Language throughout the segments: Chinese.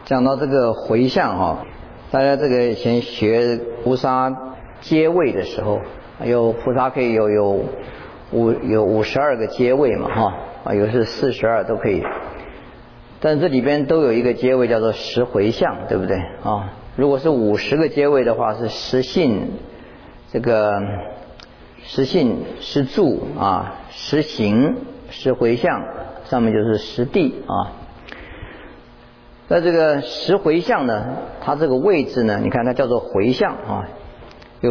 讲到这个回向大家这个以前学菩萨阶位的时候，有菩萨可以有52个阶位嘛有是42都可以，但这里边都有一个阶位叫做十回向，对不对如果是50个阶位的话，是十信、这个十信、十住十行、十回向，上面就是十地那这个十回向呢，它这个位置呢，你看它叫做回向有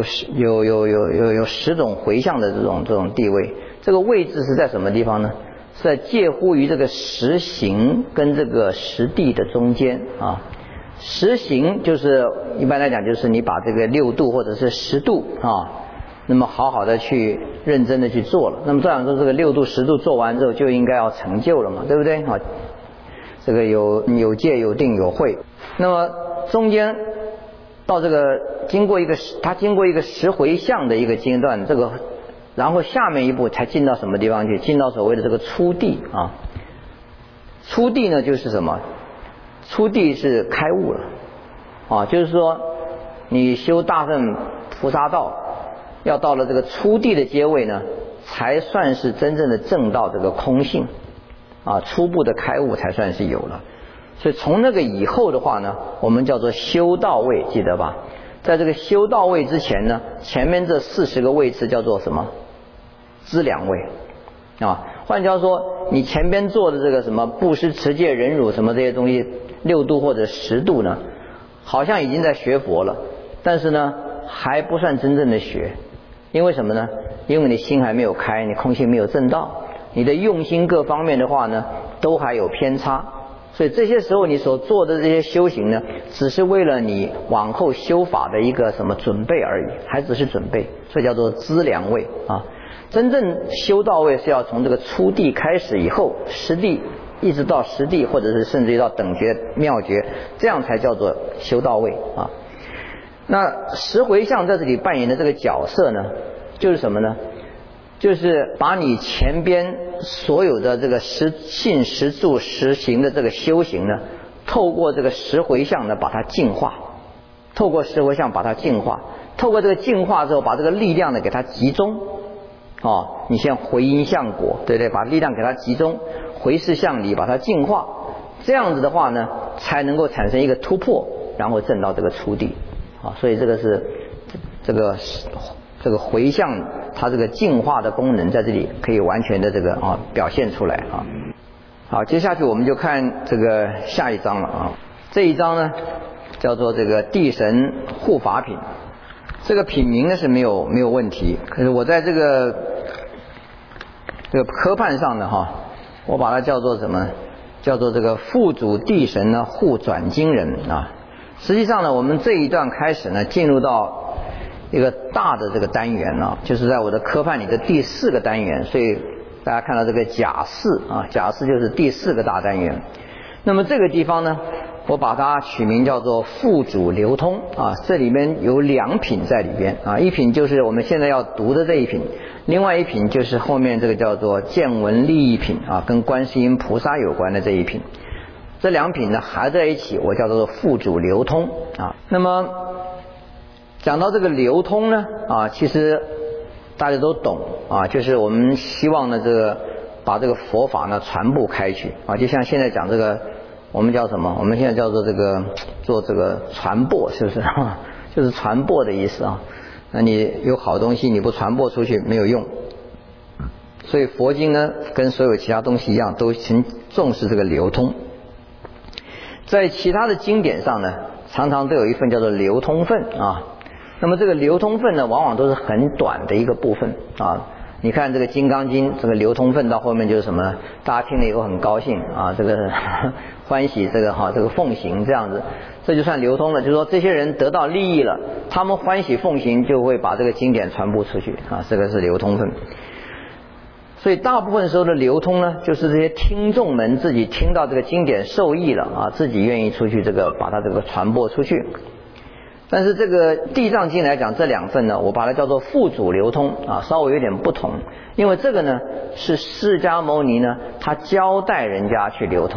10种回向的这种地位。这个位置是在什么地方呢？是在介乎于这个十行跟这个十地的中间十行就是一般来讲就是你把这个6度或者是10度那么好好的去认真的去做了，那么这样说这个6度10度做完之后就应该要成就了嘛，对不对这个有戒有定有慧。那么中间到这个经过一个十回向的一个阶段，这个然后下面一步才进到什么地方去？进到所谓的这个初地初地呢就是什么？初地是开悟了就是说你修大乘菩萨道要到了这个初地的阶位呢，才算是真正的证到这个空性初步的开悟才算是有了。所以从那个以后的话呢，我们叫做修道位，记得吧？在这个修道位之前呢，前面这40个位次叫做什么？资粮位换句话说，你前边做的这个什么布施持戒忍辱什么这些东西6度或者10度呢，好像已经在学佛了，但是呢还不算真正的学。因为什么呢？因为你心还没有开，你空性没有证到，你的用心各方面的话呢都还有偏差，所以这些时候你所做的这些修行呢，只是为了你往后修法的一个什么准备而已，还只是准备，所以叫做资粮位真正修到位是要从这个初地开始以后，十地一直到十地，或者是甚至于到等觉妙觉，这样才叫做修到位那十回向在这里扮演的这个角色呢，就是什么呢？就是把你前边所有的这个十信十住十行的这个修行呢，透过这个十回向呢把它净化，透过十回向把它净化，透过这个净化之后把这个力量呢给它集中你像回因向果，对不对？把力量给它集中，回事向理把它净化，这样子的话呢才能够产生一个突破，然后证到这个初地所以这个是这个回向它这个净化的功能在这里可以完全的这个表现出来好，接下去我们就看这个下一章了这一章呢叫做这个地神护法品。这个品名呢是没有问题，可是我在这个科判上呢我把它叫做什么？叫做这个副主地神呢护转经人实际上呢，我们这一段开始呢，进入到一个大的这个单元就是在我的科判里的第4个单元，所以大家看到这个甲4甲4就是第4个大单元。那么这个地方呢，我把它取名叫做副主流通这里面有2品在里边一品就是我们现在要读的这一品，另外一品就是后面这个叫做见闻利益品跟观世音菩萨有关的这一品。这2品呢合在一起，我叫做副主流通那么讲到这个流通呢其实大家都懂就是我们希望呢把这个佛法呢传播开去就像现在讲这个我们叫什么？我们现在叫做做这个传播，是不是就是传播的意思那你有好东西你不传播出去没有用，所以佛经呢跟所有其他东西一样，都很重视这个流通。在其他的经典上呢，常常都有一份叫做流通分那么这个流通分呢，往往都是很短的一个部分你看这个《金刚经》这个流通分到后面就是什么呢？大家听了以后很高兴这个欢喜这个奉行这样子，这就算流通了。就是说这些人得到利益了，他们欢喜奉行，就会把这个经典传播出去这个是流通分。所以大部分时候的流通呢，就是这些听众们自己听到这个经典受益了自己愿意出去把它这个传播出去。但是这个地藏经来讲，这2份呢，我把它叫做副主流通稍微有点不同，因为这个呢是释迦牟尼呢他交代人家去流通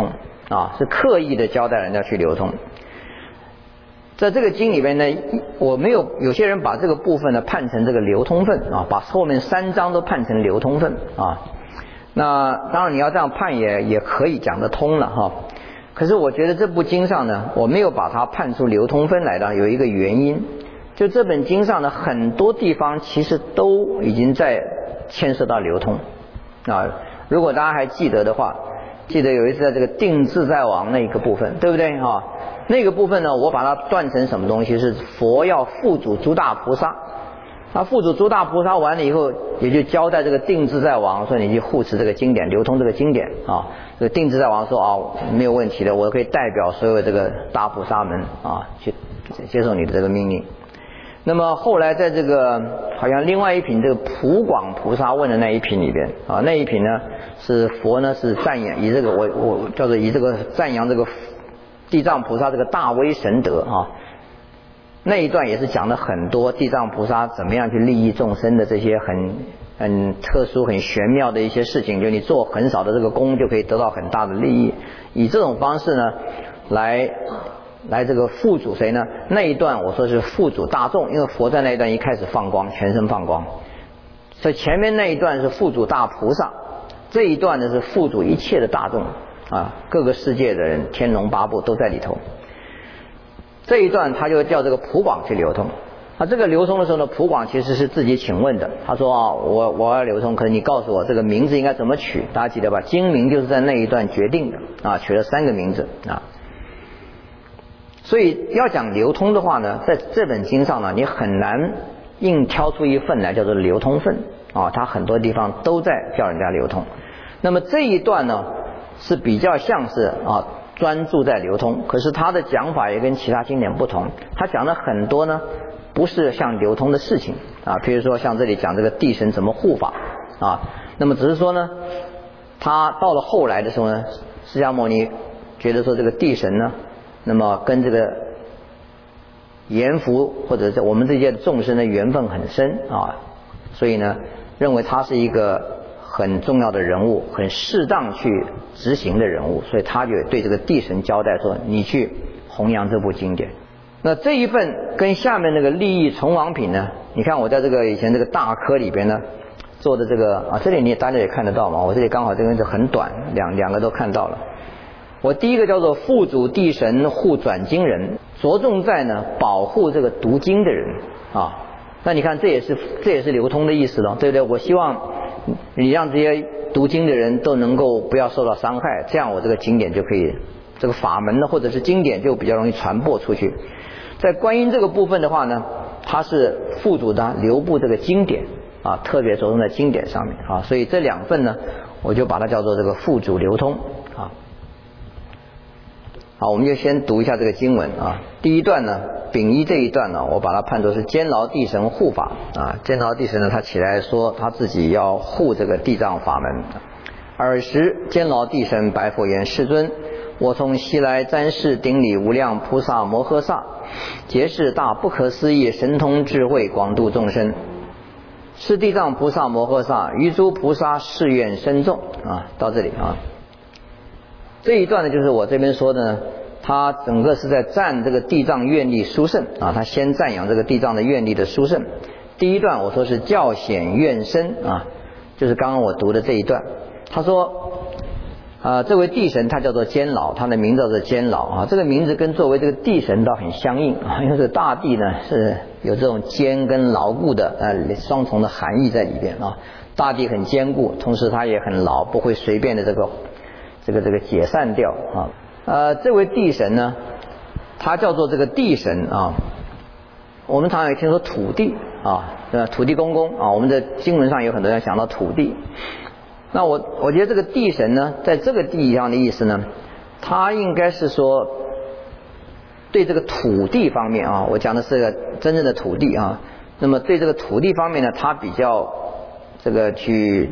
啊，是刻意的交代人家去流通。在这个经里边呢，我没有些人把这个部分呢判成这个流通分啊，把后面3章都判成流通分啊。那当然你要这样判也可以讲得通了哈。可是我觉得这部经上呢，我没有把它判出流通分来的，有一个原因，就这本经上的很多地方其实都已经在牵涉到流通啊。如果大家还记得的话，记得有一次在这个定自在王那一个部分，对不对啊？那个部分呢，我把它断成什么东西？是佛要付嘱诸大菩萨，他付嘱诸大菩萨完了以后，也就交代这个定自在王说，你去护持这个经典，流通这个经典啊。这个定自在王说啊，没有问题的，我可以代表所有这个大菩萨们啊，去接受你的这个命令。那么后来在这个好像另外一品这个普广菩萨问的那一品里边啊，那一品呢是佛呢是赞扬以这个我叫做以这个赞扬这个地藏菩萨这个大威神德啊，那一段也是讲了很多地藏菩萨怎么样去利益众生的这些很特殊很玄妙的一些事情，就你做很少的这个功就可以得到很大的利益，以这种方式呢来这个付嘱谁呢？那一段我说是付嘱大众，因为佛在那一段一开始放光，全身放光，所以前面那一段是付嘱大菩萨，这一段呢是付嘱一切的大众啊，各个世界的人，天龙八部都在里头。这一段他就叫这个普广去流通。他这个流通的时候呢，普广其实是自己请问的，他说啊，我要流通，可是你告诉我这个名字应该怎么取？大家记得吧？经名就是在那一段决定的啊，取了3个名字啊。所以要讲流通的话呢，在这本经上呢，你很难硬挑出一份来叫做流通分啊，它很多地方都在叫人家流通。那么这一段呢是比较像是啊专注在流通，可是它的讲法也跟其他经典不同，它讲了很多呢不是像流通的事情啊，譬如说像这里讲这个地神怎么护法啊，那么只是说呢，他到了后来的时候呢，释迦牟尼觉得说这个地神呢，那么跟这个阎浮或者是我们这些众生的缘分很深啊，所以呢认为他是一个很重要的人物，很适当去执行的人物，所以他就对这个地神交代说，你去弘扬这部经典。那这一份跟下面那个利益存亡品呢，你看我在这个以前这个大科里边呢做的这个啊，这里大家也看得到嘛，我这里刚好这个是很短，两个都看到了。我第一个叫做付嘱地神护转经人，着重在呢保护这个读经的人啊。那你看这也是流通的意思了，对不对？我希望你让这些读经的人都能够不要受到伤害，这样我这个经典就可以，这个法门呢或者是经典就比较容易传播出去。在观音这个部分的话呢，它是付嘱的流布这个经典啊，特别着重在经典上面啊，所以这2份呢我就把它叫做这个付嘱流通啊。好，我们就先读一下这个经文啊。第一段呢，丙一这一段呢，我把它判作是监牢地神护法啊。监牢地神呢，他起来说他自己要护这个地藏法门。尔时监牢地神白佛言：世尊，我从西来瞻视顶礼无量菩萨摩诃萨，皆是大不可思议神通智慧，广度众生。是地藏菩萨摩诃萨于诸菩萨誓愿深重啊。到这里啊。这一段呢，就是我这边说的呢，他整个是在赞这个地藏愿力殊胜啊，他先赞扬这个地藏的愿力的殊胜。第一段我说是教显愿深啊，就是刚刚我读的这一段。他说这位地神他叫做监牢，他的名字叫做监牢啊，这个名字跟作为这个地神倒很相应啊，因为这个大地呢是有这种坚跟牢固的双重的含义在里边啊。大地很坚固，同时它也很牢，不会随便的这个解散掉啊。这位地神呢，他叫做这个地神啊。我们常常也听说土地啊，土地公公啊，我们的经文上有很多人想到土地。那我觉得这个地神呢，在这个地上的意思呢，他应该是说对这个土地方面啊，我讲的是个真正的土地啊。那么对这个土地方面呢，他比较这个去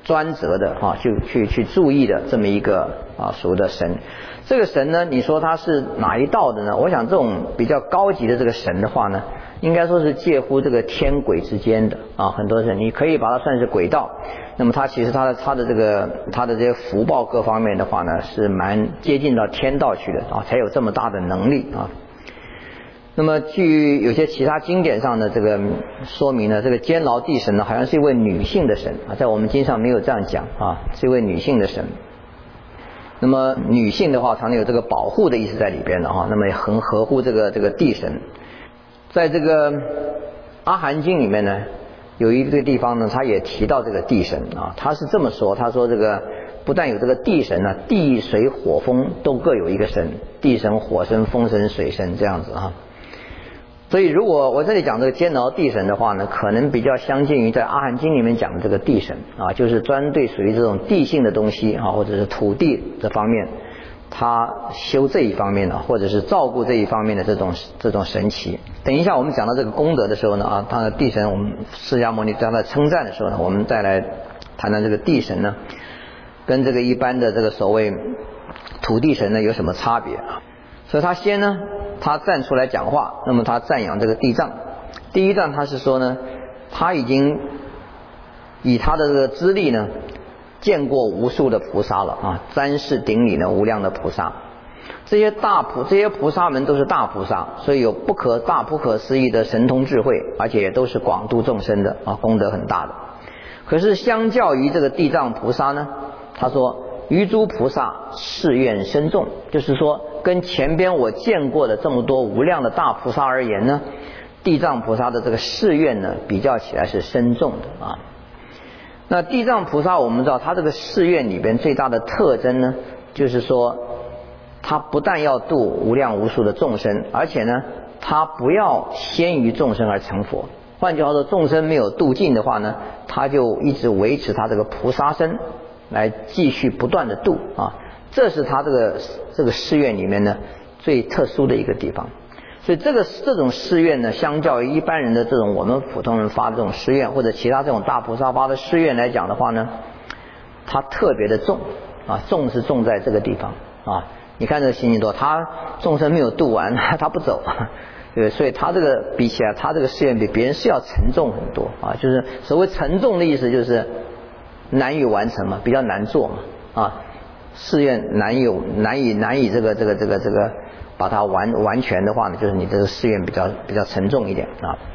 专责的去注意的这么一个所谓的神。这个神呢，你说他是哪一道的呢？我想这种比较高级的这个神的话呢，应该说是介乎这个天鬼之间的很多神，你可以把它算是鬼道。那么他其实他的这些福报各方面的话呢，是蛮接近到天道去的才有这么大的能力那么据有些其他经典上的这个说明呢，这个监牢地神呢，好像是一位女性的神在我们经上没有这样讲是一位女性的神。那么女性的话，常有这个保护的意思在里边的那么很合乎这个地神。在这个阿含经里面呢，有一个地方呢，他也提到这个地神他是这么说，他说这个不但有这个地神呢，地水火风都各有一个神，地神、火神、风神、水神这样子所以如果我这里讲这个监牢地神的话呢，可能比较相近于在阿含经里面讲的这个地神就是专对属于这种地性的东西或者是土地这方面，他修这一方面的，或者是照顾这一方面的这种神奇。等一下我们讲到这个功德的时候呢他的地神，我们释迦牟尼在他称赞的时候呢，我们再来谈谈这个地神呢跟这个一般的这个所谓土地神呢有什么差别所以他先呢，他站出来讲话，那么他赞扬这个地藏。第一段他是说呢，他已经以他的这个资历呢，见过无数的菩萨了瞻视顶礼呢无量的菩萨。这些菩萨们都是大菩萨，所以有不可思议的神通智慧，而且也都是广度众生的功德很大的。可是相较于这个地藏菩萨呢，他说于诸菩萨誓愿深重，就是说跟前边我见过的这么多无量的大菩萨而言呢，地藏菩萨的这个誓愿呢比较起来是深重的那地藏菩萨我们知道他这个誓愿里边最大的特征呢，就是说他不但要度无量无数的众生，而且呢他不要先于众生而成佛。换句话说，众生没有度尽的话呢，他就一直维持他这个菩萨身来继续不断的度这是他这个誓愿里面呢最特殊的一个地方。所以这种誓愿呢，相较于一般人的这种我们普通人发的这种誓愿，或者其他这种大菩萨发的誓愿来讲的话呢，它特别的重重是重在这个地方你看这个心经多，他众生没有度完他不走对，所以他这个比起来，他这个誓愿比别人是要沉重很多就是所谓沉重的意思就是难以完成嘛，比较难做嘛誓愿难以这个把它完全的话呢，就是你这个誓愿比较沉重一点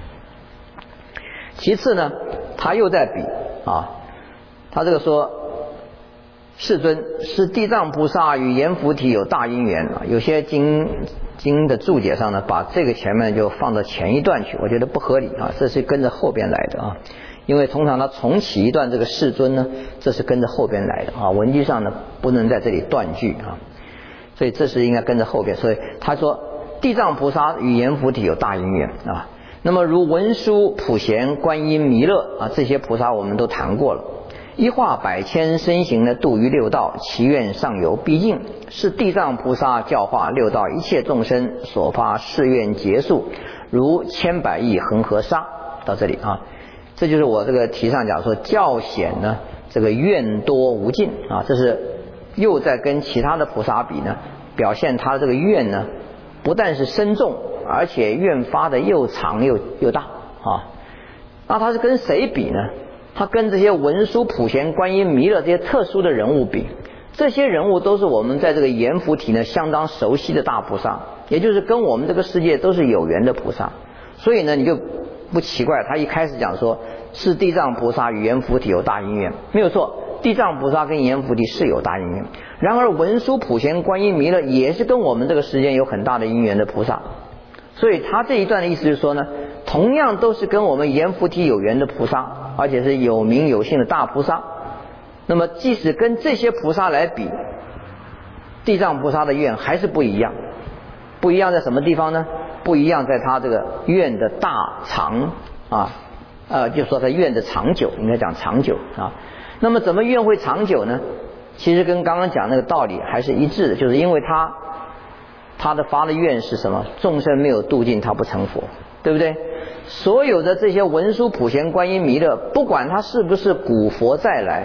其次呢，他又在比他这个说世尊是地藏菩萨与阎浮提有大因缘有些经的注解上呢，把这个前面就放到前一段去，我觉得不合理这是跟着后边来的因为通常他重启一段这个世尊呢，这是跟着后边来的文句上呢不能在这里断句所以这是应该跟着后边。所以他说地藏菩萨与阎浮提有大因缘那么如文殊、普贤、观音、弥勒这些菩萨我们都谈过了，一化百千身形的度于六道，其愿上有毕竟，是地藏菩萨教化六道一切众生所发誓愿结束，如千百亿恒河沙。到这里这就是我这个题上讲说教显呢这个愿多无尽这是又在跟其他的菩萨比呢，表现他这个愿呢不但是深重，而且愿发的又长又大那他是跟谁比呢？他跟这些文殊、普贤、观音、弥勒这些特殊的人物比，这些人物都是我们在这个阎浮提呢相当熟悉的大菩萨，也就是跟我们这个世界都是有缘的菩萨。所以呢你就不奇怪他一开始讲说是地藏菩萨与阎浮提有大因缘，没有错，地藏菩萨跟阎浮提是有大因缘，然而文殊、普贤、观音、弥勒也是跟我们这个世界有很大的因缘的菩萨。所以他这一段的意思就是说呢，同样都是跟我们阎浮提有缘的菩萨，而且是有名有姓的大菩萨。那么即使跟这些菩萨来比，地藏菩萨的愿还是不一样。不一样在什么地方呢？不一样在他这个愿的大长就说他愿的长久，应该讲长久那么怎么愿会长久呢？其实跟刚刚讲那个道理还是一致的，就是因为他的发的愿是什么？众生没有度尽，他不成佛，对不对？所有的这些文殊、普贤、观音、弥勒，不管他是不是古佛再来，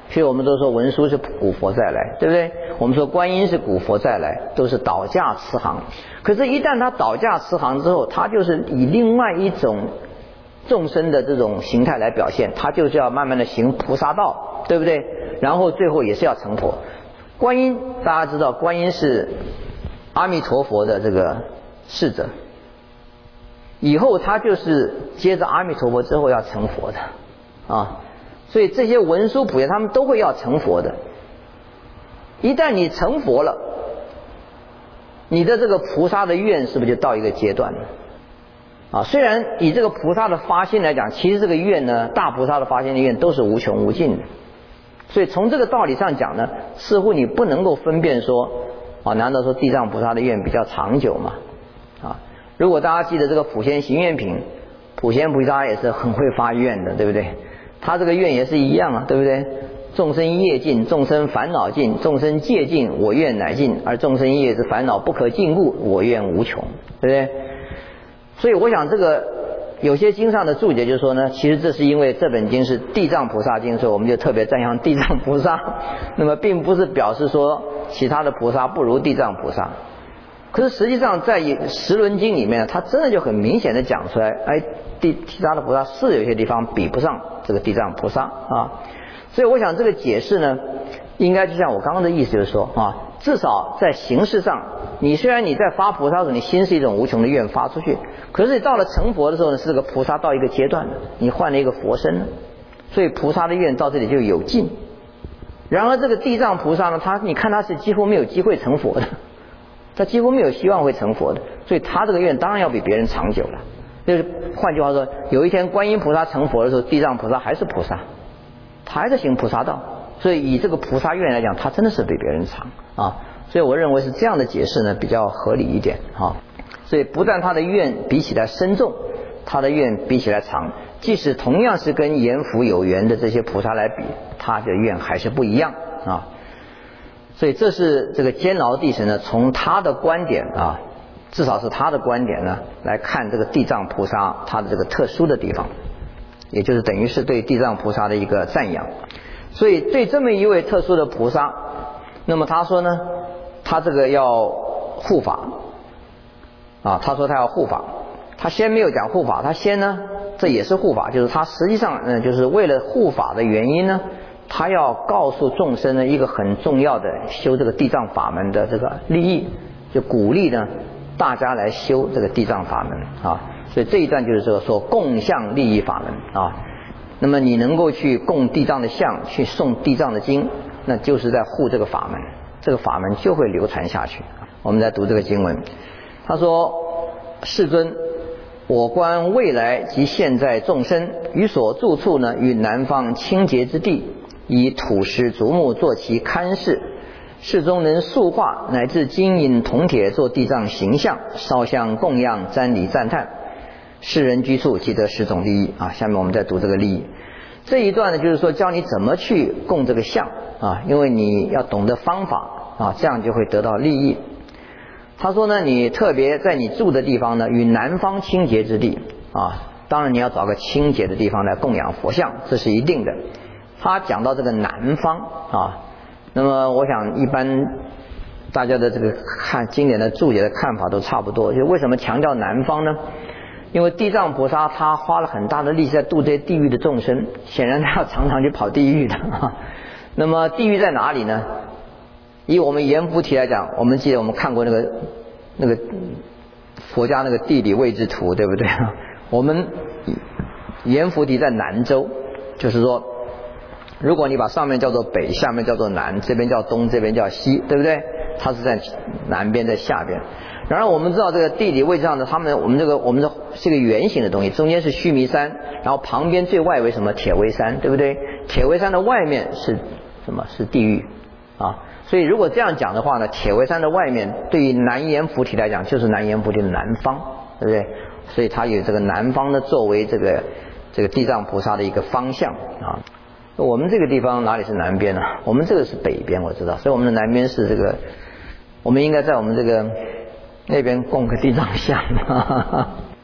所以我们都说文殊是古佛再来，对不对？我们说观音是古佛再来，都是倒驾慈航。可是一旦他倒驾慈航之后，他就是以另外一种众生的这种形态来表现，他就是要慢慢的行菩萨道，对不对？然后最后也是要成佛。观音大家知道，观音是阿弥陀佛的这个侍者，以后他就是接着阿弥陀佛之后要成佛的啊。所以这些文殊普贤他们都会要成佛的。一旦你成佛了，你的这个菩萨的愿是不是就到一个阶段了啊？虽然以这个菩萨的发心来讲，其实这个愿呢，大菩萨的发心的愿都是无穷无尽的。所以从这个道理上讲呢，似乎你不能够分辨说啊，难道说地藏菩萨的愿比较长久吗？啊，如果大家记得这个普贤行愿品，普贤菩萨也是很会发愿的，对不对？他这个愿也是一样啊，对不对？众生业尽，众生烦恼尽，众生戒尽，我愿乃尽，而众生业之烦恼不可尽故，我愿无穷，对不对？所以我想这个有些经上的注解就是说呢，其实这是因为这本经是地藏菩萨经，所以我们就特别赞扬地藏菩萨。那么并不是表示说其他的菩萨不如地藏菩萨。可是实际上在十轮经里面，它真的就很明显的讲出来，哎，其他的菩萨是有些地方比不上这个地藏菩萨啊。所以我想这个解释呢，应该就像我刚刚的意思，就是说啊，至少在形式上，你虽然你在发菩萨的时候，你心是一种无穷的愿发出去，可是你到了成佛的时候呢，是个菩萨到一个阶段了，你换了一个佛身了，所以菩萨的愿到这里就有尽。然而这个地藏菩萨呢，你看他是几乎没有机会成佛的，他几乎没有希望会成佛的，所以他这个愿当然要比别人长久了。就是换句话说，有一天观音菩萨成佛的时候，地藏菩萨还是菩萨，他还在行菩萨道，所以以这个菩萨愿来讲，他真的是比别人长啊。所以我认为是这样的解释呢比较合理一点啊。所以不但他的愿比起来深重，他的愿比起来长，即使同样是跟阎浮有缘的这些菩萨来比，他的愿还是不一样啊。所以这是这个监牢地神呢，从他的观点啊，至少是他的观点呢来看这个地藏菩萨他的这个特殊的地方，也就是等于是对地藏菩萨的一个赞扬。所以对这么一位特殊的菩萨，那么他说呢，他这个要护法啊，他说他要护法，他先没有讲护法，他先呢，这也是护法，就是他实际上就是为了护法的原因呢，他要告诉众生呢一个很重要的修这个地藏法门的这个利益，就鼓励呢大家来修这个地藏法门啊。所以这一段就是说共向利益法门啊。那么你能够去供地藏的像，去诵地藏的经，那就是在护这个法门，这个法门就会流传下去。我们再读这个经文，他说：世尊，我观未来及现在众生于所住处呢，与南方清洁之地，以土石竹木做其龛室，室中能塑化乃至金银铜铁做地藏形象，烧香供养，瞻礼赞叹，世人居处即得十种利益啊。下面我们再读这个利益。这一段呢，就是说教你怎么去供这个像啊，因为你要懂得方法啊，这样就会得到利益。他说呢，你特别在你住的地方呢，与南方清洁之地啊，当然你要找个清洁的地方来供养佛像，这是一定的。他讲到这个南方啊，那么我想一般大家的这个看经典的注解的看法都差不多。就为什么强调南方呢？因为地藏菩萨他花了很大的力气在度这些地狱的众生，显然他要常常去跑地狱的那么地狱在哪里呢？以我们阎浮提来讲，我们记得我们看过那个佛家那个地理位置图，对不对？我们阎浮提在南州，就是说如果你把上面叫做北，下面叫做南，这边叫东，这边叫西，对不对？它是在南边，在下边。然而我们知道这个地理位置上的我们这是个圆形的东西，中间是须弥山，然后旁边最外围什么铁围山，对不对？铁围山的外面是什么？是地狱啊。所以如果这样讲的话呢，铁围山的外面对于南阎浮提来讲就是南阎浮提的南方，对不对？所以它有这个南方呢作为这个地藏菩萨的一个方向啊。我们这个地方哪里是南边呢？我们这个是北边，我知道，所以我们的南边是这个，我们应该在我们这个那边供个地藏像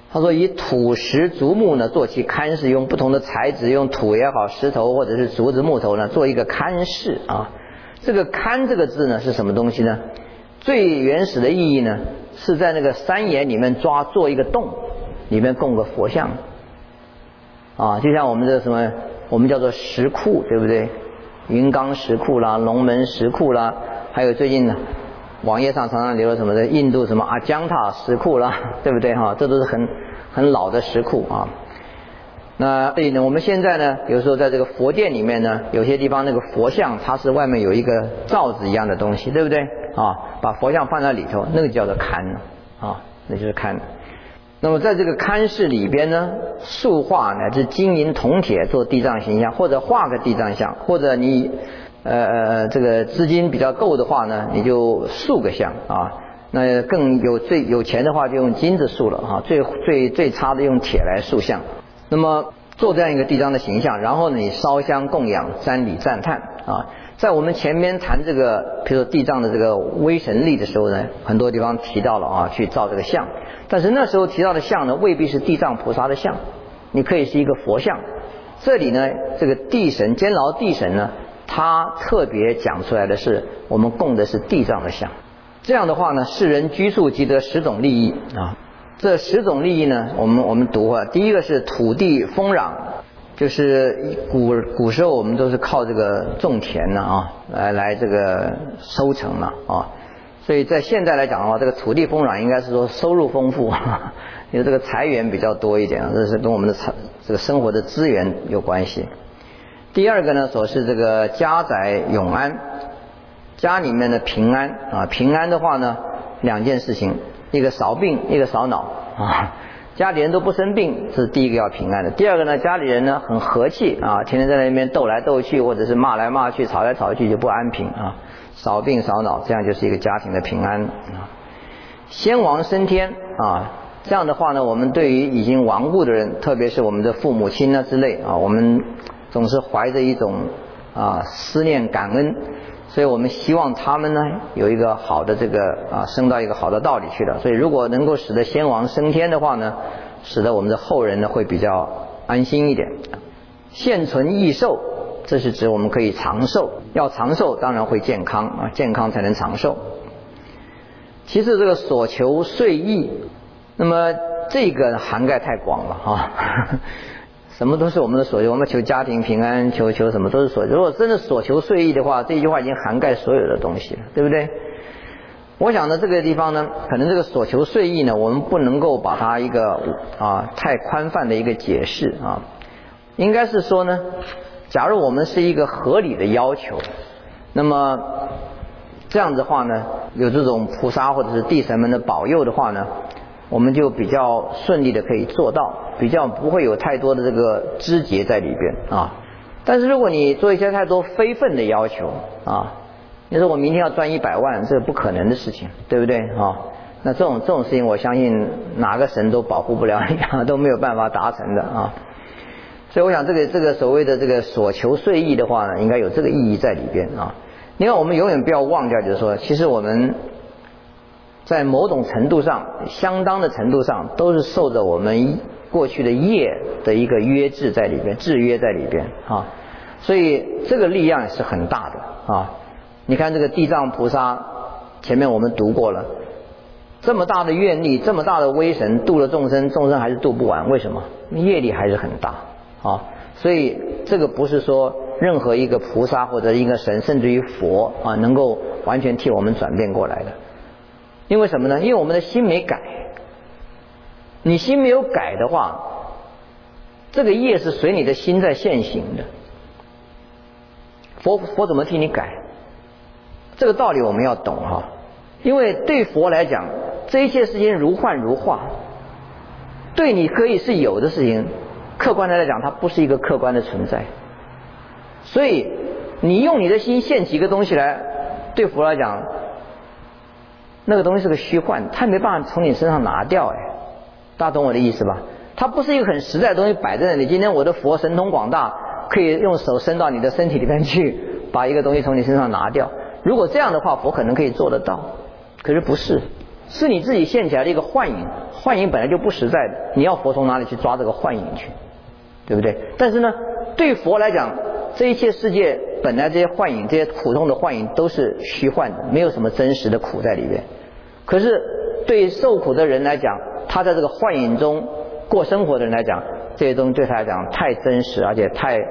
他说以土石竹木呢做其龛室，用不同的材质，用土也好，石头或者是竹子木头呢做一个龛室啊。这个龛这个字呢是什么东西呢？最原始的意义呢是在那个山岩里面做一个洞，里面供个佛像啊，就像我们这什么，我们叫做石窟，对不对？云冈石窟啦，龙门石窟啦，还有最近呢网页上常常流了什么的印度什么阿姜塔石窟啦，对不对哈？这都是很老的石窟啊。那所以呢，我们现在呢，有时候在这个佛殿里面呢，有些地方那个佛像它是外面有一个罩子一样的东西，对不对啊？把佛像放在里头，那个叫做龛啊，那就是龛。那么在这个龛室里边呢，塑画乃至金银铜铁做地藏形象，或者画个地藏像，或者你这个资金比较够的话呢，你就塑个像啊。那更最有钱的话就用金子塑了啊，最差的用铁来塑像。那么做这样一个地藏的形象，然后呢你烧香供养，瞻礼赞叹啊。在我们前面谈这个比如说地藏的这个威神力的时候呢，很多地方提到了啊，去造这个像。但是那时候提到的像呢，未必是地藏菩萨的像，你可以是一个佛像。这里呢这个地神监牢地神呢，他特别讲出来的是我们供的是地藏的像。这样的话呢，世人居住即得10种利益啊。这10种利益呢，我们读啊，第一个是土地丰壤，就是古时候我们都是靠这个种田呢啊，来这个收成了啊。所以在现在来讲的话，这个土地丰壤应该是说收入丰富，因为这个财源比较多一点，这是跟我们的这个生活的资源有关系。第二个呢，所是这个家宅永安，家里面的平安啊，平安的话呢，2件事情，一个少病，一个少恼啊。家里人都不生病，这是第一个要平安的。第二个呢，家里人呢很和气啊，天天在那边斗来斗去，或者是骂来骂去，吵来吵去，就不安平啊。少病少恼，这样就是一个家庭的平安啊。先亡升天啊，这样的话呢，我们对于已经亡故的人，特别是我们的父母亲啊之类啊，我们总是怀着一种思念感恩，所以我们希望他们呢有一个好的这个升到一个好的道理去了。所以如果能够使得先亡升天的话呢，使得我们的后人呢会比较安心一点。现存益寿，这是指我们可以长寿，要长寿当然会健康啊，健康才能长寿。其次这个所求遂意，那么这个涵盖太广了啊，什么都是我们的所求，我们求家庭平安，求什么都是所求。如果真的所求遂意的话，这句话已经涵盖所有的东西了，对不对？我想呢这个地方呢，可能这个所求遂意呢，我们不能够把它一个太宽泛的一个解释啊，应该是说呢，假如我们是一个合理的要求，那么这样子的话呢，有这种菩萨或者是地神们的保佑的话呢，我们就比较顺利的可以做到，比较不会有太多的这个枝节在里边啊。但是如果你做一些太多非分的要求啊，你说我明天要赚100万，这是不可能的事情，对不对啊？那这种事情，我相信哪个神都保护不了你，都没有办法达成的啊。所以我想这个所谓的这个所求遂意的话呢，应该有这个意义在里边啊。另外我们永远不要忘掉，就是说其实我们在某种程度上，相当的程度上，都是受着我们过去的业的一个约制在里边，制约在里边啊。所以这个力量也是很大的啊。你看这个地藏菩萨，前面我们读过了，这么大的愿力，这么大的威神，度了众生，众生还是度不完，为什么？业力还是很大啊。所以这个不是说任何一个菩萨或者一个神，甚至于佛啊，能够完全替我们转变过来的。因为什么呢？因为我们的心没改。你心没有改的话，这个业是随你的心在现行的。佛怎么替你改？这个道理我们要懂哈。因为对佛来讲，这一切事情如幻如化，对你可以是有的事情，客观的来讲它不是一个客观的存在。所以你用你的心现起一个东西来，对佛来讲那个东西是个虚幻，他没办法从你身上拿掉。大家懂我的意思吧？它不是一个很实在的东西摆在那里。今天我的佛神通广大，可以用手伸到你的身体里面去，把一个东西从你身上拿掉。如果这样的话，佛可能可以做得到，可是不是。 是你自己现起来的一个幻影，幻影本来就不实在的，你要佛从哪里去抓这个幻影去，对不对？但是呢，对佛来讲，这一切世界本来这些幻影，这些苦痛的幻影都是虚幻的，没有什么真实的苦在里面。可是对受苦的人来讲，他在这个幻影中过生活的人来讲，这些东西对他来讲太真实，而且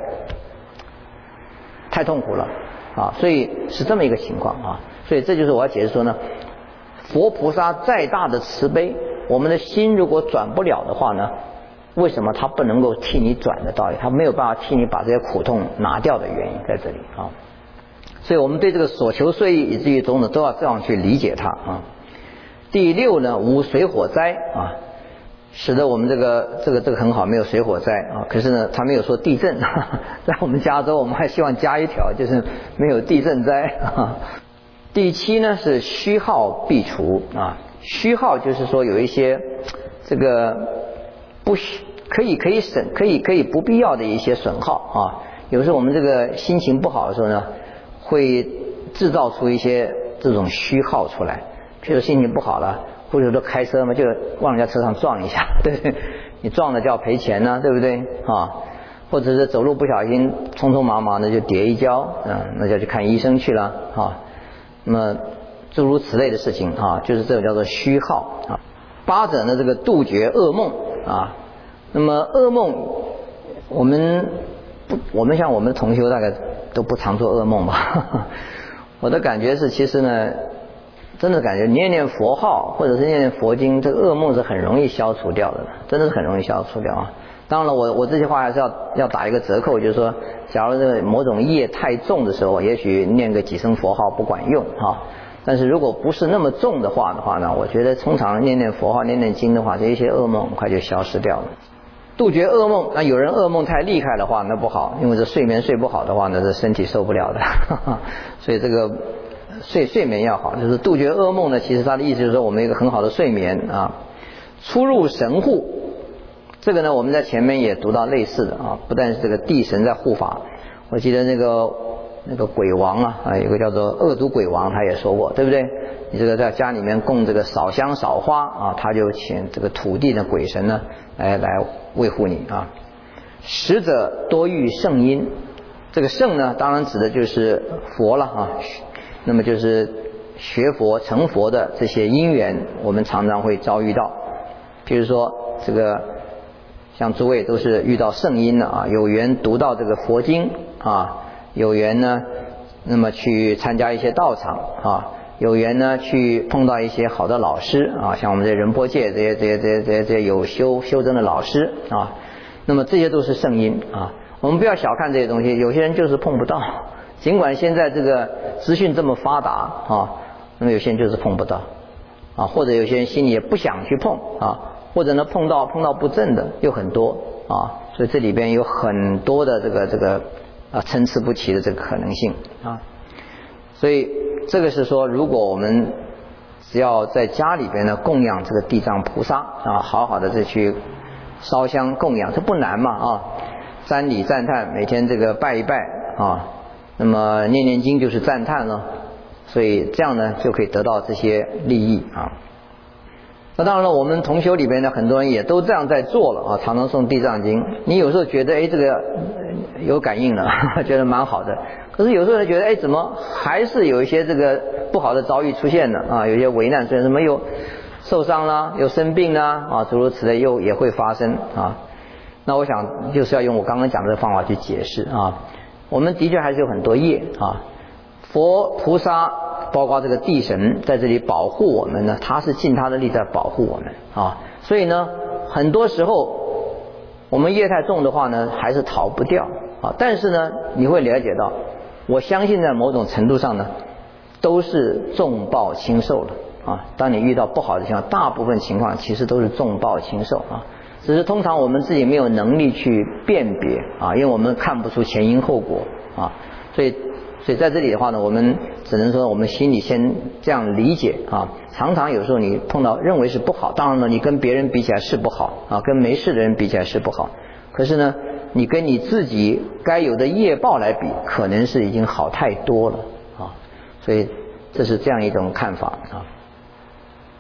太痛苦了啊，所以是这么一个情况啊。所以这就是我要解释说呢，佛菩萨再大的慈悲，我们的心如果转不了的话呢，为什么他不能够替你转的道理？他没有办法替你把这些苦痛拿掉的原因在这里啊。所以我们对这个所求遂意以至于种种都要这样去理解它啊。第六呢，无水火灾啊，使得我们这个很好，没有水火灾啊。可是呢，他没有说地震，在我们加州我们还希望加一条，就是没有地震灾啊。第七呢是虚耗必除啊，虚耗就是说有一些这个可以不必要的一些损耗啊。有时候我们这个心情不好的时候呢，会制造出一些这种虚耗出来。譬如心情不好了，或者说开车嘛，就往人家车上撞一下，对不对？你撞了就要赔钱呢，对不对啊？或者是走路不小心匆匆忙忙的就跌一跤，那就要去看医生去了啊。那么诸如此类的事情啊，就是这个叫做虚耗啊。八者呢，这个杜绝噩梦啊。那么噩梦，我们像我们的同修大概都不常做噩梦吧。我的感觉是，其实呢，真的感觉念念佛号或者是念念佛经，这个噩梦是很容易消除掉的，真的是很容易消除掉啊。当然了，我这句话还是要打一个折扣，就是说，假如这个某种业太重的时候，也许念个几声佛号不管用哈。但是如果不是那么重的话呢，我觉得通常念念佛号、念念经的话，这一些噩梦很快就消失掉了。杜绝噩梦，那有人噩梦太厉害的话，那不好，因为这睡眠睡不好的话呢，这身体受不了的。所以这个睡眠要好，就是杜绝噩梦呢。其实他的意思就是说，我们有一个很好的睡眠啊。出入神户。这个呢，我们在前面也读到类似的啊，不但是这个地神在护法，我记得那个鬼王啊，有个叫做恶毒鬼王，他也说过，对不对？你这个在家里面供这个扫香扫花啊，他就请这个土地的鬼神呢来维护你啊。使者多遇圣因，这个圣呢，当然指的就是佛了啊。那么就是学佛成佛的这些因缘，我们常常会遭遇到。譬如说这个。像诸位都是遇到圣因了啊，有缘读到这个佛经啊，有缘呢，那么去参加一些道场啊，有缘呢去碰到一些好的老师啊，像我们这仁波切这些有修真的老师啊，那么这些都是圣因啊。我们不要小看这些东西，有些人就是碰不到，尽管现在这个资讯这么发达啊，那么有些人就是碰不到啊，或者有些人心里也不想去碰啊。或者呢碰到不正的又很多啊，所以这里边有很多的这个参差不齐的这个可能性啊。所以这个是说，如果我们只要在家里边呢供养这个地藏菩萨啊，好好的再去烧香供养，这不难嘛啊，瞻礼赞叹，每天这个拜一拜啊，那么念念经就是赞叹了，所以这样呢就可以得到这些利益啊。那当然了，我们同修里边呢，很多人也都这样在做了啊，常常诵地藏经。你有时候觉得这个有感应了，觉得蛮好的。可是有时候觉得怎么还是有一些这个不好的遭遇出现了啊，有一些危难出现，什么又受伤啦，又生病啦啊，诸如此类也会发生啊。那我想就是要用我刚刚讲的方法去解释啊。我们的确还是有很多业啊，佛菩萨。包括这个地神在这里保护我们呢，他是尽他的力在保护我们啊。所以呢，很多时候我们业太重的话呢，还是逃不掉啊。但是呢，你会了解到，我相信在某种程度上呢，都是重报轻受了啊。当你遇到不好的情况，大部分情况其实都是重报轻受啊。只是通常我们自己没有能力去辨别啊，因为我们看不出前因后果啊，所以在这里的话呢，我们只能说我们心里先这样理解啊。常常有时候你碰到认为是不好，当然了，你跟别人比起来是不好啊，跟没事的人比起来是不好。可是呢，你跟你自己该有的业报来比，可能是已经好太多了啊。所以这是这样一种看法啊。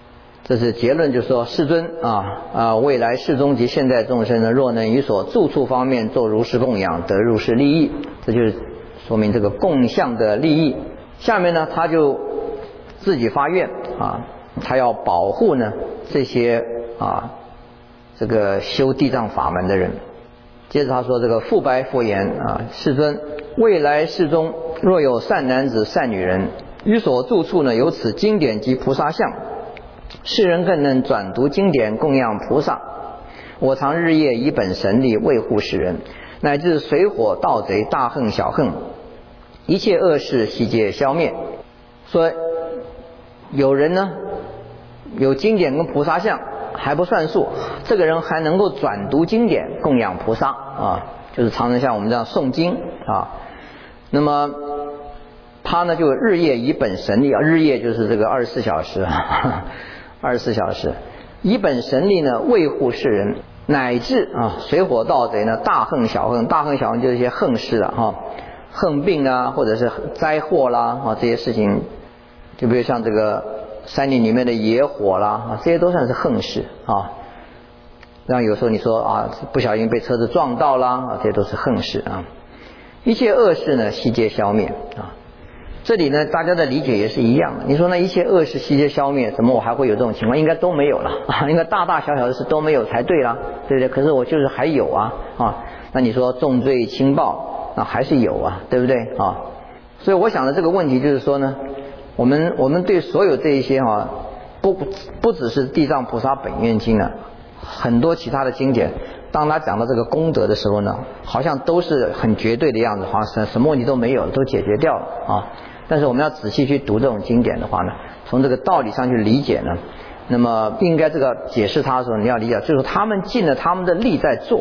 这是结论，就是说世尊未来世中及现在众生呢，若能于所住处方面做如是供养，得如是利益。这就是说明这个供向的利益。下面呢，他就自己发愿他要保护呢这些这个修地藏法门的人。接着他说，这个复白佛言世尊，未来世中若有善男子善女人，于所住处呢有此经典及菩萨像，世人更能转读经典供养菩萨，我常日夜以本神力维护世人，乃至水火盗贼大恨小恨，一切恶事悉皆消灭。说有人呢有经典跟菩萨像还不算数，这个人还能够转读经典供养菩萨就是常常像我们这样诵经那么他呢就日夜以本神力日夜就是这个24小时24小时以本神力呢维护世人，乃至水火盗贼呢大恨小恨，大恨小恨就是一些恨事恨病或者是灾祸啦这些事情，就比如像这个山林里面的野火啦这些都算是恨事让有时候你说不小心被车子撞到啦这些都是恨事一切恶事呢悉皆消灭这里呢大家的理解也是一样的。你说那一切恶事悉皆消灭，怎么我还会有这种情况？应该都没有了应该大大小小的事都没有才对啦，对不对？可是我就是还有那你说重罪轻报那还是有对不对所以我想的这个问题就是说呢，我们对所有这一些不只是地藏菩萨本愿经呢，很多其他的经典，当他讲到这个功德的时候呢，好像都是很绝对的样子，好像什么问题都没有，都解决掉了但是我们要仔细去读这种经典的话呢，从这个道理上去理解呢，那么应该这个解释它的时候，你要理解就是他们尽了他们的力在做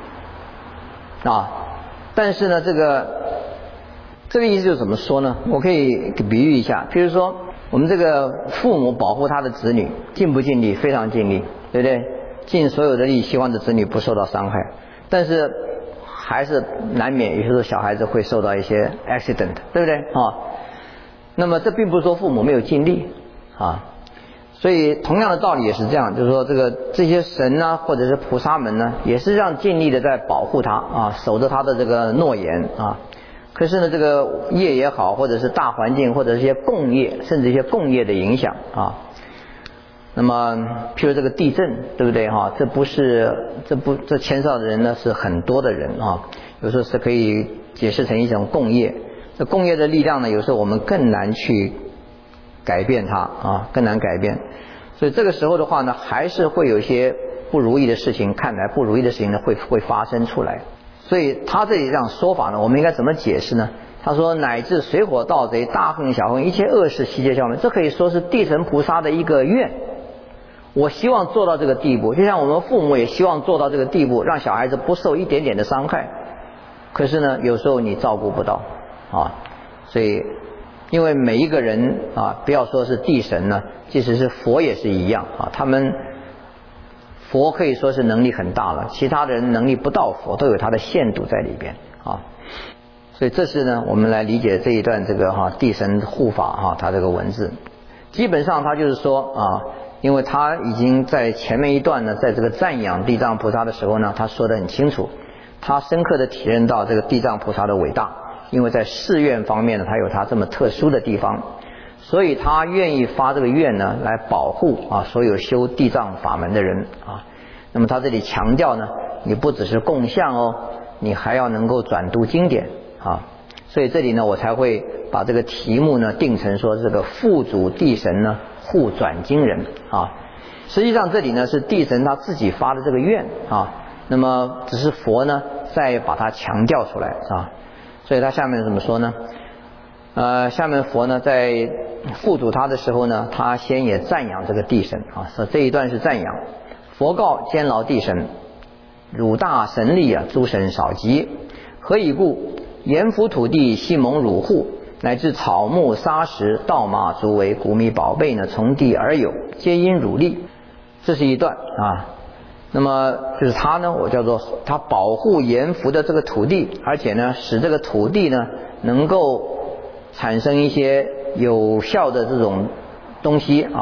但是呢这个意思就是怎么说呢？我可以比喻一下，比如说我们这个父母保护他的子女，尽不尽力？非常尽力，对不对？尽所有的力，希望的子女不受到伤害，但是还是难免有些时候小孩子会受到一些 accident， 对不对那么这并不是说父母没有尽力所以同样的道理也是这样，就是说这些神或者是菩萨们呢，也是这样尽力的在保护他守着他的这个诺言可是呢这个业也好，或者是大环境，或者是一些共业，甚至一些共业的影响那么譬如这个地震，对不对这牵涉的人呢是很多的人有时候是可以解释成一种共业。这共业的力量呢，有时候我们更难去改变它更难改变。所以这个时候的话呢，还是会有一些不如意的事情，看来不如意的事情呢会发生出来。所以他这里这样说法呢，我们应该怎么解释呢？他说乃至水火盗贼大恨小恨，一切恶事悉皆消灭，这可以说是地神菩萨的一个愿。我希望做到这个地步，就像我们父母也希望做到这个地步，让小孩子不受一点点的伤害。可是呢有时候你照顾不到所以因为每一个人不要说是地神呢，即使是佛也是一样他们佛可以说是能力很大了，其他的人能力不到佛，都有他的限度在里边所以这是呢我们来理解这一段这个地神护法他这个文字。基本上他就是说因为他已经在前面一段呢，在这个赞扬地藏菩萨的时候呢，他说得很清楚，他深刻的体认到这个地藏菩萨的伟大，因为在誓愿方面呢，他有他这么特殊的地方，所以他愿意发这个愿呢，来保护所有修地藏法门的人那么他这里强调呢，你不只是供向你还要能够转读经典所以这里呢，我才会把这个题目呢定成说这个父祖地神呢护转经人实际上这里呢是地神他自己发的这个愿那么只是佛呢再把它强调出来所以他下面怎么说呢？下面佛呢在父祖他的时候呢，他先也赞扬这个地神说这一段是赞扬。佛告监牢地神：汝大神力诸神少及，何以故？阎浮土地悉蒙汝护，乃至草木沙石稻马足为谷米宝贝呢，从地而有，皆因汝力。这是一段那么就是他呢，我叫做他保护阎浮的这个土地，而且呢使这个土地呢能够产生一些有效的这种东西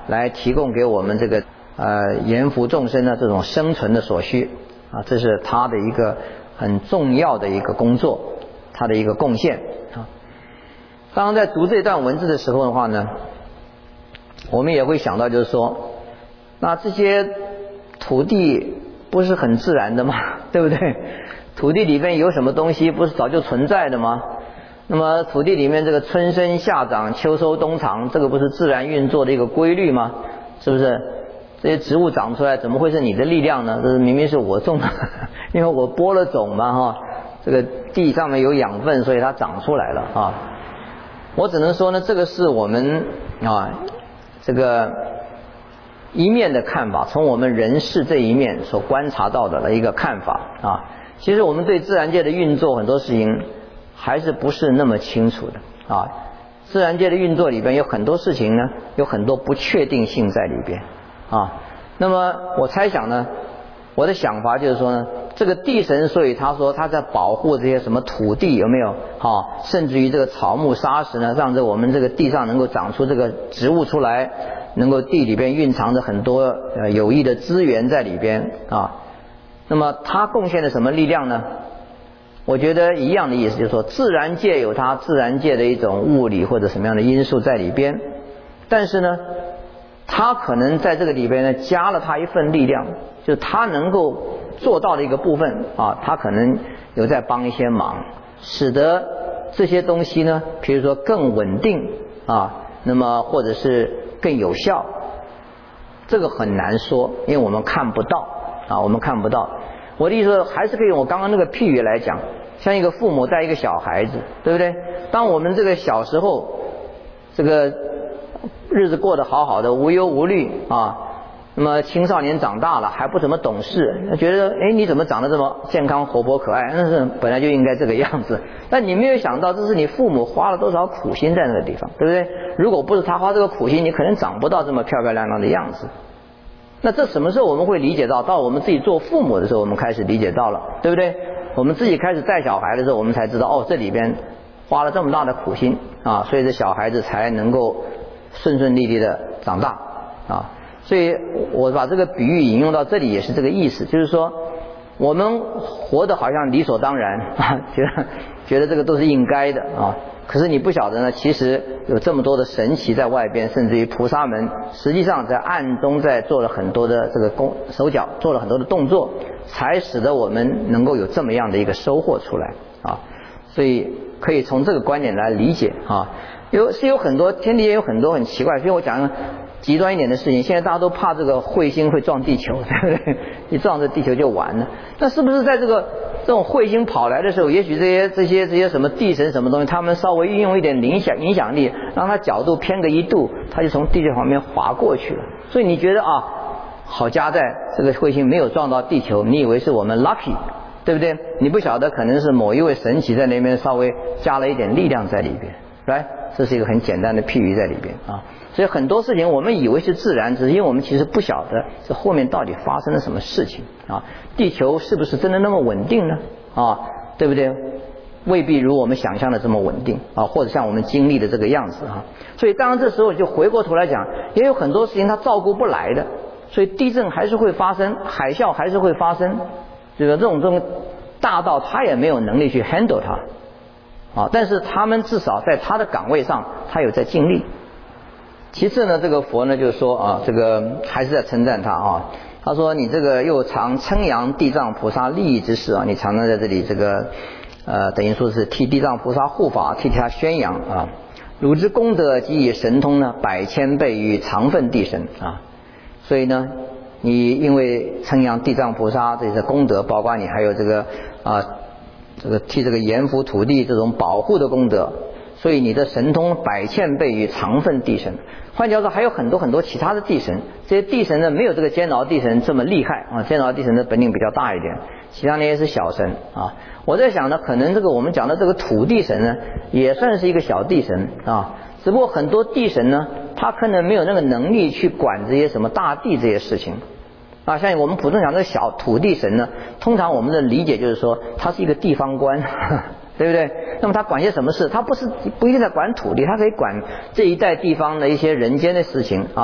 来提供给我们这个阎浮众生的这种生存的所需啊，这是他的一个很重要的一个工作，他的一个贡献啊。当然在读这段文字的时候的话呢，我们也会想到就是说，那这些土地不是很自然的吗？对不对？土地里面有什么东西不是早就存在的吗？那么土地里面这个春生夏长秋收冬藏，这个不是自然运作的一个规律吗？是不是？这些植物长出来怎么会是你的力量呢？这是明明是我种的因为我播了种嘛哈，这个地上面有养分，所以它长出来了啊。我只能说呢，这个是我们这个一面的看法，从我们人世这一面所观察到的一个看法啊。其实我们对自然界的运作很多事情还是不是那么清楚的啊。自然界的运作里边有很多事情呢，有很多不确定性在里边啊。那么我猜想呢，我的想法就是说呢，这个地神，所以他说他在保护这些什么土地，有没有甚至于这个草木沙石呢，让我们这个地上能够长出这个植物出来，能够地里边蕴藏着很多有益的资源在里边啊。那么它贡献了什么力量呢？我觉得一样的意思，就是说自然界有它自然界的一种物理或者什么样的因素在里边，但是呢它可能在这个里边呢加了它一份力量，就是它能够做到的一个部分啊，它可能有在帮一些忙，使得这些东西呢，比如说更稳定啊，那么或者是更有效，这个很难说，因为我们看不到啊，我们看不到。我的意思还是可以用我刚刚那个譬喻来讲，像一个父母带一个小孩子，对不对？当我们这个小时候这个日子过得好好的，无忧无虑啊，那么青少年长大了还不怎么懂事，觉得你怎么长得这么健康活泼可爱，但是本来就应该这个样子。但你没有想到这是你父母花了多少苦心在那个地方，对不对？如果不是他花这个苦心，你可能长不到这么漂漂亮亮的样子。那这什么时候我们会理解到？到我们自己做父母的时候，我们开始理解到了，对不对？我们自己开始带小孩的时候，我们才知道这里边花了这么大的苦心啊，所以这小孩子才能够顺顺利利的长大啊。所以我把这个比喻引用到这里也是这个意思，就是说我们活得好像理所当然啊，觉得这个都是应该的啊。可是你不晓得呢，其实有这么多的神奇在外边，甚至于菩萨们实际上在暗中在做了很多的这个手脚，做了很多的动作，才使得我们能够有这么样的一个收获出来啊。所以可以从这个观点来理解啊。有很多天地也有很多很奇怪，所以我讲极端一点的事情，现在大家都怕这个彗星会撞地球，对不对？一撞这地球就完了。那是不是在这种彗星跑来的时候，也许这些什么地神什么东西，他们稍微运用一点影响力，让它角度偏个1度，它就从地球旁边划过去了。所以你觉得好家在这个彗星没有撞到地球，你以为是我们 lucky， 对不对？你不晓得可能是某一位神奇在那边稍微加了一点力量在里边，来，这是一个很简单的譬喻在里边啊。所以很多事情我们以为是自然，只是因为我们其实不晓得这后面到底发生了什么事情啊。地球是不是真的那么稳定呢？对不对？未必如我们想象的这么稳定啊，或者像我们经历的这个样子啊。所以当然这时候就回过头来讲，也有很多事情它照顾不来的，所以地震还是会发生，海啸还是会发生，这种大到他也没有能力去 handle 它但是他们至少在他的岗位上他有在尽力。其次呢，这个佛呢就是说这个还是在称赞他他说你这个又常称扬地藏菩萨利益之事你常常在这里这个等于说是替地藏菩萨护法，替他宣扬汝之功德及以神通呢100千倍于常分地神所以呢你因为称扬地藏菩萨这些功德，包括你还有这个替这个阎浮土地这种保护的功德，所以你的神通100千倍于常分地神。换句话说，还有很多很多其他的地神，这些地神呢没有这个监牢地神这么厉害监牢地神的本领比较大一点，其他那些是小神我在想呢，可能这个我们讲的这个土地神呢也算是一个小地神只不过很多地神呢他可能没有那个能力去管这些什么大地这些事情像我们普通讲这个小土地神呢，通常我们的理解就是说他是一个地方官对不对？那么他管些什么事？他不一定在管土地，他可以管这一带地方的一些人间的事情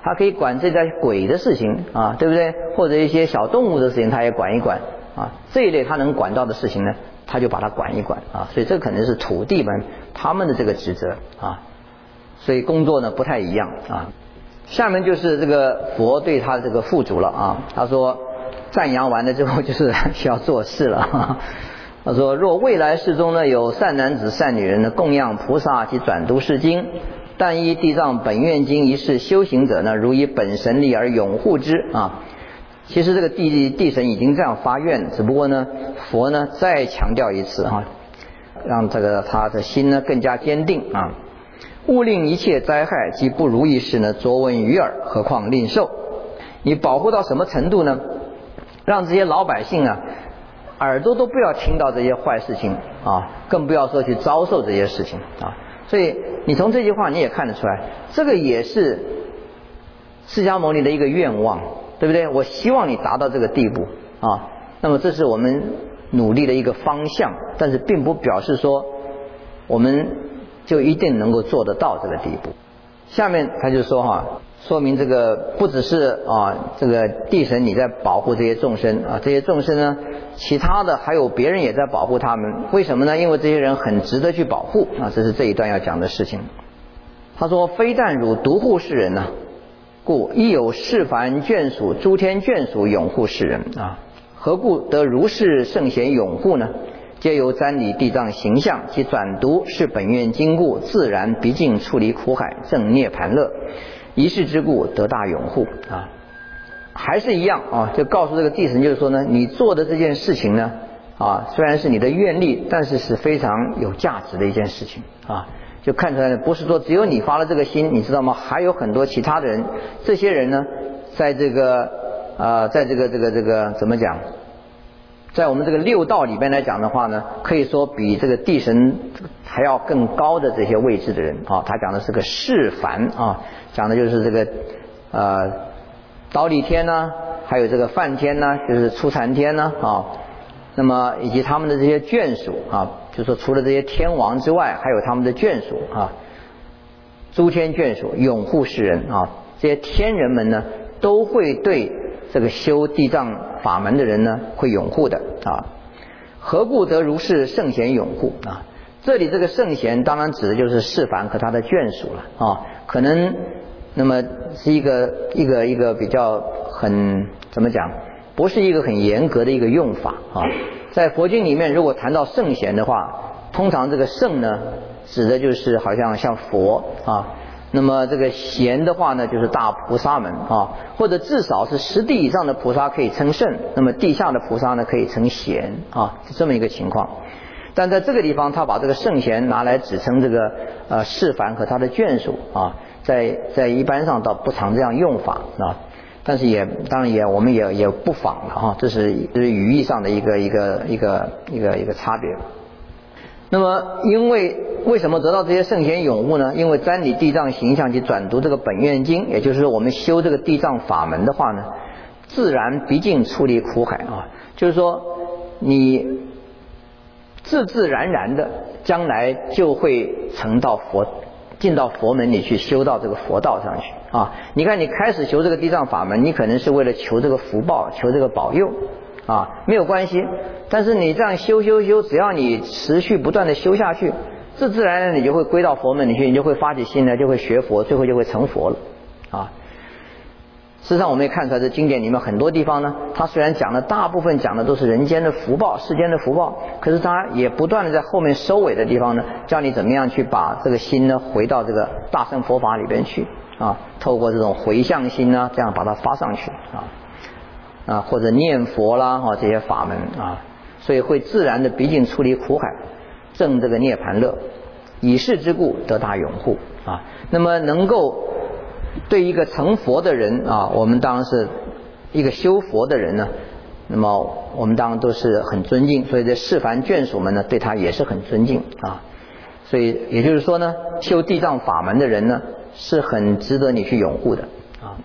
他可以管这些鬼的事情啊，对不对？或者一些小动物的事情，他也管一管啊。这一类他能管到的事情呢，他就把它管一管啊。所以这可能是土地们他们的这个职责啊。所以工作呢不太一样啊。下面就是这个佛对他的这个付嘱了啊。他说赞扬完了之后就是需要做事了。他说若未来世中呢有善男子善女人呢供养菩萨及转读是经，但依地藏本愿经一事修行者呢，如以本神力而拥护之啊。其实这个地神已经这样发愿，只不过呢佛呢再强调一次啊，让这个他的心呢更加坚定啊。勿令一切灾害及不如意事呢着闻于耳，何况令受。你保护到什么程度呢？让这些老百姓啊耳朵都不要听到这些坏事情啊，更不要说去遭受这些事情啊。所以你从这句话你也看得出来，这个也是释迦牟尼的一个愿望，对不对？我希望你达到这个地步啊。那么这是我们努力的一个方向，但是并不表示说我们就一定能够做得到这个地步。下面他就说说明这个不只是这个地神你在保护这些众生啊，这些众生呢其他的还有别人也在保护他们。为什么呢？因为这些人很值得去保护啊，这是这一段要讲的事情。他说非但汝独护世人呢，故亦有世凡眷属诸天眷属拥护世人啊。何故得如是圣贤拥护呢？皆由瞻礼地藏形象及转读是本愿经故，自然毕竟处离苦海，正涅盘乐，一世之故得大拥护啊。还是一样啊，就告诉这个地神，就是说呢，你做的这件事情呢虽然是你的愿力，但是是非常有价值的一件事情啊。就看出来不是说只有你发了这个心，你知道吗？还有很多其他的人，这些人呢在这个怎么讲，在我们这个六道里边来讲的话呢，可以说比这个地神还要更高的这些位置的人啊。他讲的是个世凡啊，讲的就是这个忉利天呢，还有这个梵天呢，就是初禅天呢啊。那么以及他们的这些眷属啊，就说除了这些天王之外，还有他们的眷属啊，诸天眷属拥护世人啊。这些天人们呢，都会对这个修地藏法门的人呢，会拥护的啊。何故得如是圣贤拥护啊？这里这个圣贤当然指的就是世凡和他的眷属了啊。可能那么是一个比较很怎么讲，不是一个很严格的一个用法啊。在佛经里面，如果谈到圣贤的话，通常这个圣呢，指的就是好像佛啊。那么这个贤的话呢，就是大菩萨们啊，或者至少是10地以上的菩萨可以称圣，那么地下的菩萨呢可以称贤啊，是这么一个情况。但在这个地方，他把这个圣贤拿来指称这个世凡和他的眷属啊，在一般上倒不常这样用法啊。但是当然我们也不妨了啊，这是语义上的一个差别。那么为什么得到这些圣贤拥护呢？因为瞻礼地藏形象及转读这个本愿经，也就是说我们修这个地藏法门的话呢，自然毕竟出离苦海啊，就是说你自然的将来就会进到佛门里去，修到这个佛道上去啊。你看你开始修这个地藏法门，你可能是为了求这个福报，求这个保佑啊，没有关系。但是你这样修，只要你持续不断的修下去，自然你就会归到佛门里去，你就会发起心来，就会学佛，最后就会成佛了啊。事实上我们也看出来，这经典里面很多地方呢，它虽然大部分讲的都是人间的福报，世间的福报，可是它也不断的在后面收尾的地方呢，教你怎么样去把这个心呢回到这个大乘佛法里边去啊，透过这种回向心呢，这样把它发上去啊，或者念佛啦这些法门啊，所以会自然的毕竟出离苦海，证这个涅盘乐，以是之故得大拥护啊。那么能够对一个成佛的人啊，我们当然是一个修佛的人呢，那么我们当然都是很尊敬，所以这世凡眷属们呢，对他也是很尊敬啊。所以也就是说呢，修地藏法门的人呢，是很值得你去拥护的啊。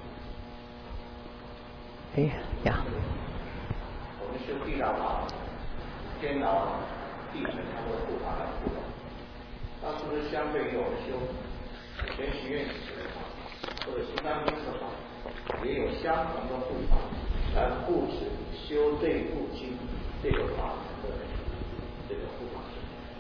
我们修地藏法，天牢地神他都护法来护法，那是不是相对于我们修玄学院的法， 或者《金刚经》说法，也有相同的护法来护持修这部经这个法门的这个护法。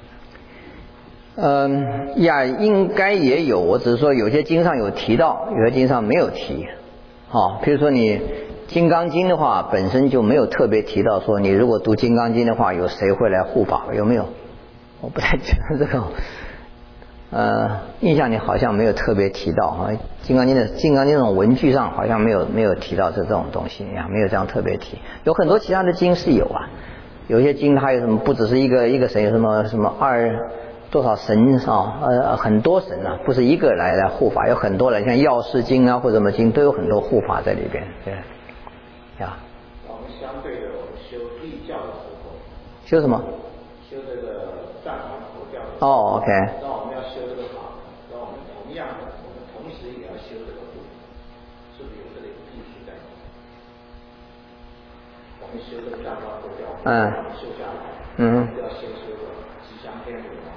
应该也有，我只是说有些经上有提到，有些经上没有提。比如说你《金刚经》的话，本身就没有特别提到说你如果读《金刚经》的话，有谁会来护法？有没有？我不太记得这个。印象里好像没有特别提到《金刚经》这种文句上好像没有提到这种东西呀，没有这样特别提。有很多其他的经是有啊，有些经它有什么不只是一个神，有什么多少神很多神啊，不是一个来护法，有很多人，像药师经啊或者什么经都有很多护法在里边，对呀。 我们相对的，我们修立教的时候， 修什么？ 修这个藏传佛教的。 OK。 那我们要修这个法，那我们同样的，我们同时也要修这个护，是不是有这个意识在？我们修这个藏传佛教，修下来，就要先修个吉祥天女啊。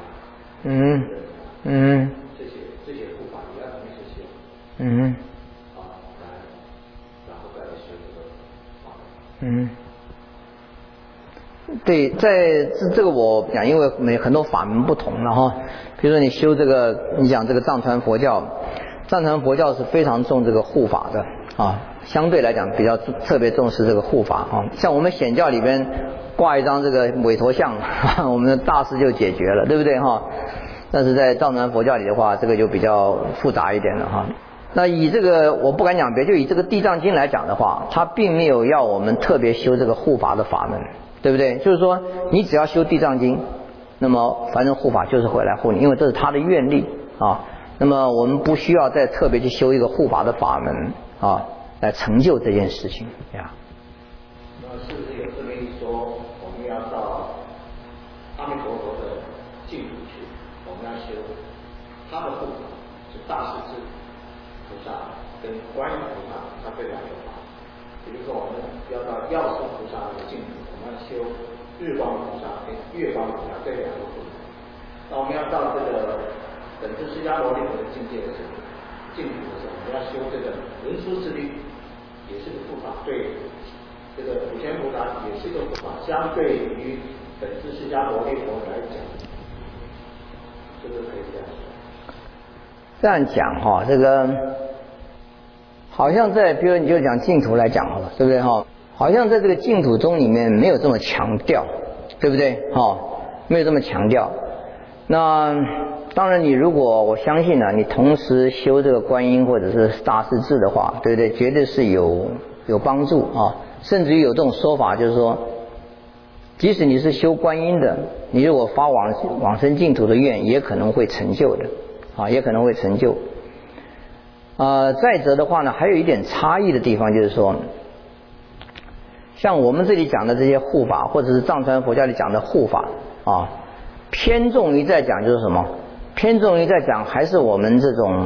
这些护法也要同时修。然后再来修这个法。 对，在这个我讲，因为很多法门不同了哈。比如说你修这个，你讲这个藏传佛教是非常重这个护法的相对来讲比较特别重视这个护法像我们显教里边挂一张这个韦陀像，我们的大事就解决了，对不对但是在藏传佛教里的话，这个就比较复杂一点了那以这个我不敢讲别，就以这个地藏经来讲的话，它并没有要我们特别修这个护法的法门，对不对？就是说你只要修地藏经，那么反正护法就是会来护你，因为这是他的愿力那么我们不需要再特别去修一个护法的法门来成就这件事情呀。 那是不是有这么一说，我们要到阿弥陀佛的净土去，我们要修他的护法是大势至菩萨跟观音菩萨，他这两个法。比如说我们要到药师菩萨的净土，我们要修日光菩萨跟月光菩萨这两个护法。那我们要到这个等至释迦牟尼佛的境界的时候，净土的时候，我们要修这个文殊师利，也是个护法，对这个普贤菩萨也是个护法，相对于本师释迦牟尼佛来讲，是不是可以这样说？ 这样讲这个好像在比如你就讲净土来讲好了，对不对好像在这个净土宗里面没有这么强调，对不对没有这么强调。那当然你如果我相信你同时修这个观音或者是大势至的话，对不对？绝对是有帮助甚至于有这种说法，就是说即使你是修观音的，你如果发往生净土的愿，也可能会成就的也可能会成就。再者的话呢，还有一点差异的地方，就是说像我们这里讲的这些护法，或者是藏传佛教里讲的护法偏重于在讲就是什么？偏重于在讲还是我们这种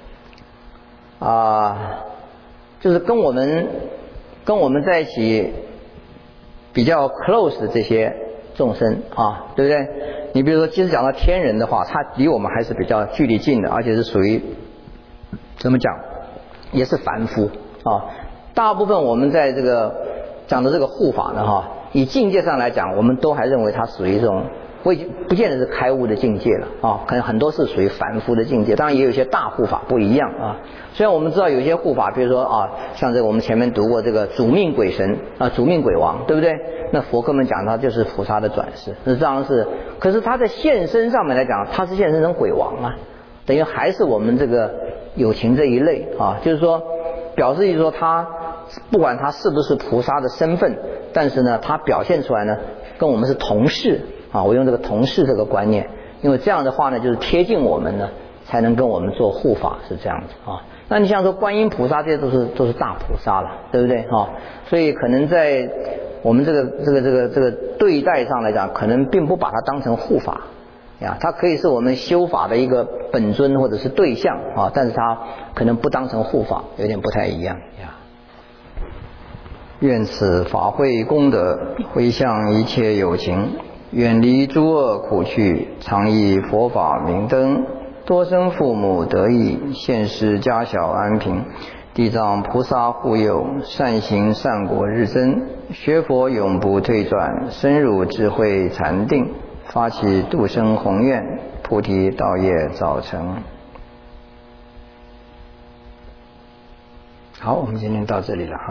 就是跟我们在一起比较 close 的这些众生对不对？你比如说即使讲到天人的话，他离我们还是比较距离近的，而且是属于怎么讲也是凡夫大部分我们在这个讲的这个护法呢以境界上来讲，我们都还认为它属于这种不见得是开悟的境界了可能很多是属于凡夫的境界。当然也有一些大护法不一样虽然我们知道有一些护法，比如说像这个我们前面读过这个主命鬼神主命鬼王，对不对？那佛科们讲他就是菩萨的转世，那这样是，可是他在现身上面来讲，他是现身成鬼王等于还是我们这个有情这一类就是说表示说他不管他是不是菩萨的身份，但是呢他表现出来呢跟我们是同事我用这个同事这个观念，因为这样的话呢就是贴近我们呢，才能跟我们做护法，是这样子那你像说观音菩萨这些都是大菩萨了，对不对所以可能在我们这个对待上来讲，可能并不把它当成护法它可以是我们修法的一个本尊或者是对象但是它可能不当成护法，有点不太一样愿此法会功德回向一切有情，远离诸恶苦趣，常以佛法明灯， 多生父母得益，现世家小安平。地藏菩萨护佑，善行善果日增，学佛永不退转，深入智慧禅定，发起度生宏愿，菩提道业早成。好，我们今天到这里了哈。